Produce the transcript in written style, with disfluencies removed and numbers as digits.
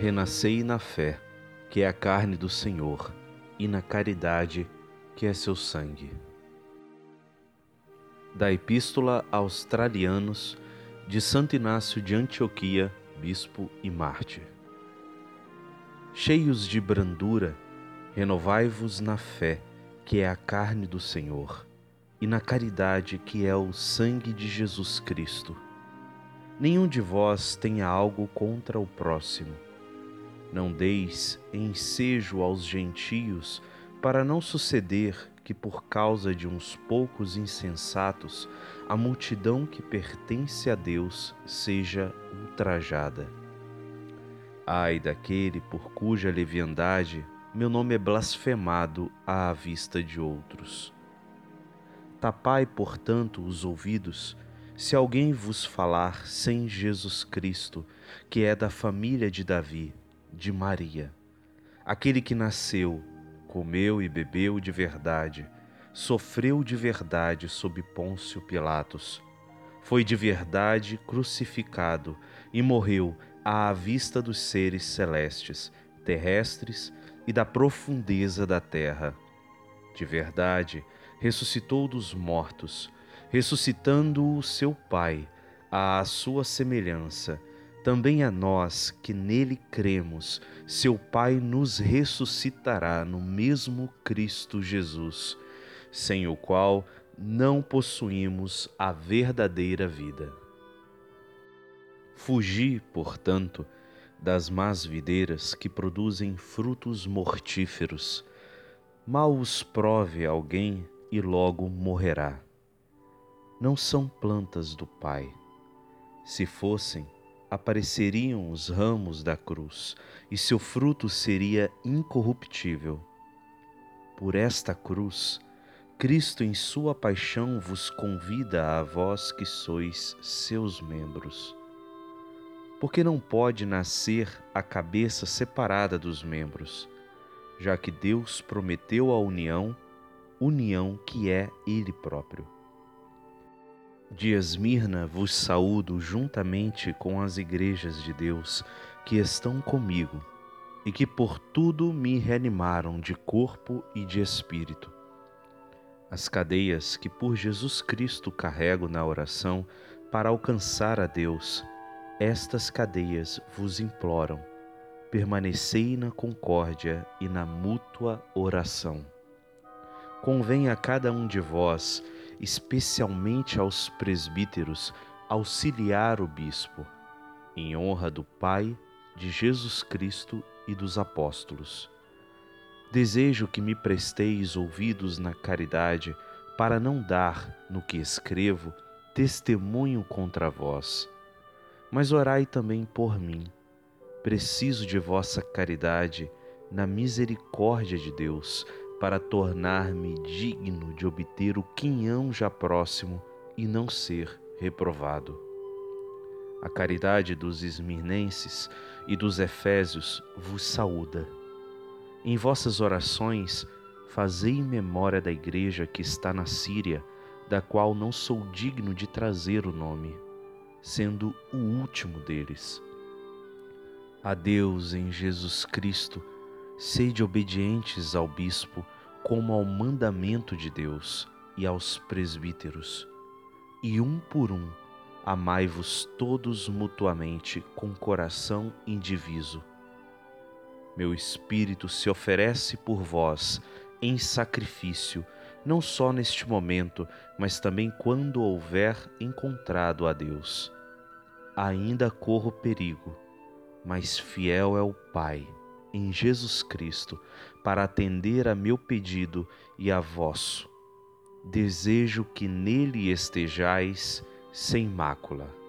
Renascei na fé, que é a carne do Senhor, e na caridade, que é seu sangue. Da Epístola aos Tralianos, de Santo Inácio de Antioquia, bispo e mártir. Cheios de brandura, renovai-vos na fé, que é a carne do Senhor, e na caridade, que é o sangue de Jesus Cristo. Nenhum de vós tenha algo contra o próximo. Não deis ensejo aos gentios, para não suceder que por causa de uns poucos insensatos, a multidão que pertence a Deus seja ultrajada. Ai daquele por cuja leviandade meu nome é blasfemado à vista de outros. Tapai, portanto, os ouvidos, se alguém vos falar sem Jesus Cristo, que é da família de Davi, de Maria, aquele que nasceu, comeu e bebeu de verdade, sofreu de verdade sob Pôncio Pilatos, foi de verdade crucificado e morreu à vista dos seres celestes, terrestres e da profundeza da terra. De verdade, ressuscitou dos mortos, ressuscitando o seu Pai, à sua semelhança. Também a nós que nele cremos, seu Pai nos ressuscitará no mesmo Cristo Jesus, sem o qual não possuímos a verdadeira vida. Fugi, portanto, das más videiras que produzem frutos mortíferos. Mal os prove alguém e logo morrerá. Não são plantas do Pai. Se fossem, apareceriam os ramos da cruz, e seu fruto seria incorruptível. Por esta cruz, Cristo em sua paixão vos convida a vós que sois seus membros. Porque não pode nascer a cabeça separada dos membros, já que Deus prometeu a união que é Ele próprio. De Esmirna vos saúdo juntamente com as igrejas de Deus que estão comigo e que por tudo me reanimaram de corpo e de espírito. As cadeias que por Jesus Cristo carrego na oração para alcançar a Deus, estas cadeias vos imploram. Permanecei na concórdia e na mútua oração. Convém a cada um de vós, especialmente aos presbíteros, auxiliar o bispo, em honra do Pai, de Jesus Cristo e dos apóstolos. Desejo que me presteis ouvidos na caridade, para não dar, no que escrevo, testemunho contra vós. Mas orai também por mim. Preciso de vossa caridade, na misericórdia de Deus, para tornar-me digno de obter o quinhão já próximo e não ser reprovado. A caridade dos esmirnenses e dos efésios vos saúda. Em vossas orações, fazei memória da igreja que está na Síria, da qual não sou digno de trazer o nome, sendo o último deles. A Deus em Jesus Cristo, sede obedientes ao bispo como ao mandamento de Deus e aos presbíteros, e um por um, amai-vos todos mutuamente com coração indiviso. Meu espírito se oferece por vós em sacrifício, não só neste momento, mas também quando houver encontrado a Deus. Ainda corro perigo, mas fiel é o Pai, em Jesus Cristo, para atender a meu pedido e a vosso. Desejo que nele estejais sem mácula.